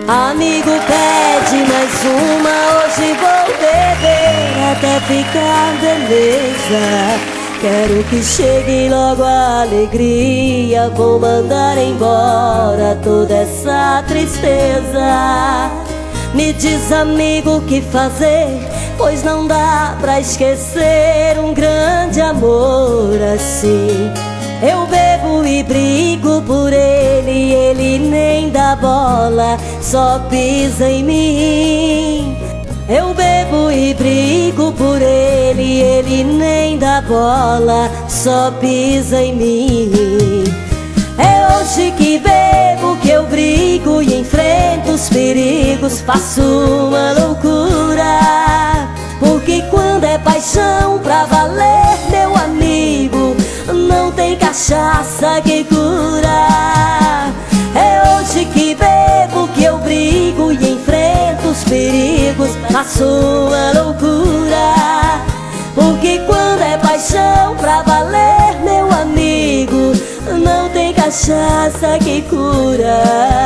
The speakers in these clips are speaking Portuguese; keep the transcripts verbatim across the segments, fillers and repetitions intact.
Amigo, pede mais uma, hoje vou beber até ficar beleza. Quero que chegue logo a alegria, vou mandar embora toda essa tristeza. Me diz, amigo, o que fazer, pois não dá pra esquecer um grande amor assim. Eu bebo e brigo por ele, ele nem dá bola, só pisa em mim. Eu bebo e brigo por ele, ele nem dá bola, só pisa em mim. É hoje que bebo, que eu brigo e enfrento os perigos, faço uma loucura. Porque quando é paixão pra valer, meu amigo, não tem cachaça que cura. É hoje que bebo, que eu brigo e enfrento os perigos, faço uma loucura. Porque quando é paixão pra valer, meu amigo, não tem cachaça que cura.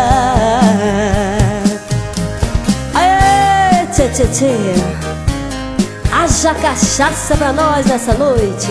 Aê, tchê, tchê, tchê. Haja cachaça pra nós nessa noite.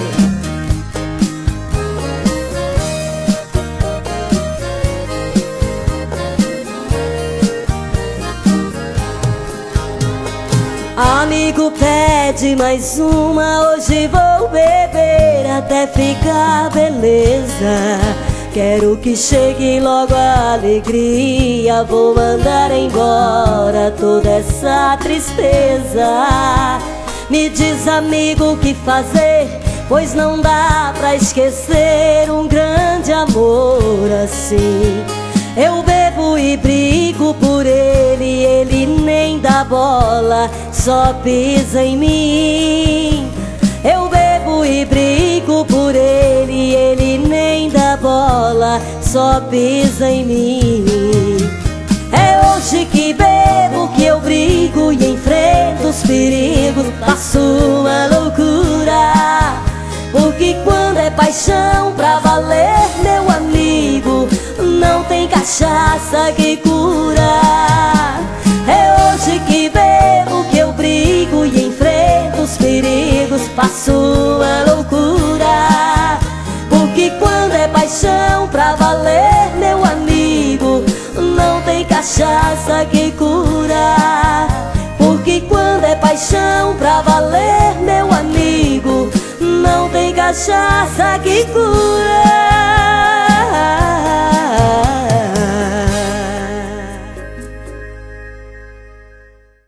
Amigo, pede mais uma, hoje vou beber até ficar beleza. Quero que chegue logo a alegria, vou mandar embora toda essa tristeza. Me diz, amigo, o que fazer, pois não dá pra esquecer um grande amor assim. Eu bebo e brigo por ele, ele nem dá bola, só pisa em mim. Eu bebo e brigo por ele, ele nem dá bola, só pisa em mim. É hoje que bebo, que eu brigo e enfrento os perigos, faço uma loucura. Porque quando é paixão pra valer, meu amigo, não tem cachaça que cura. É hoje que bebo, que eu brigo e enfrento os perigos, faço uma loucura. Porque quando é paixão pra valer, meu amigo, não tem cachaça que cura. Porque quando é paixão pra valer, meu amigo, não tem cachaça que cura.